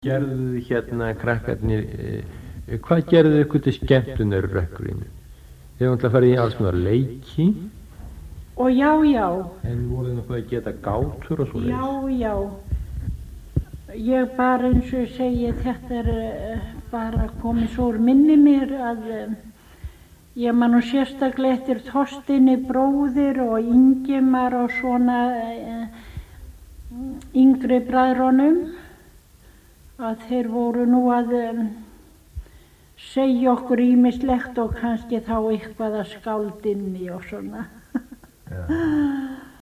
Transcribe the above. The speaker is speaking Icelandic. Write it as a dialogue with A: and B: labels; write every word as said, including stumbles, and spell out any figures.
A: Gerðu þið hérna krakkarnir, eh, hvað gerðu þið ykkur til skemmtunar í rökkrinu? Þið hefum alltaf farið í alls konar leiki.
B: Og já, já.
A: En voruð þið nokkuð að geta gátur og svo leiðis?
B: Já, já. Ég bara eins og segi, þetta er uh, bara komið svo úr minni mér að uh, ég man nú sérstaklega eftir Þorsteini bróðir og Ingimar og svona uh, yngri bræðrunum. Að þeir voru nú að um, segja okkur ýmislegt og kannski þá eitthvað að skáldinni og svona.
A: Já.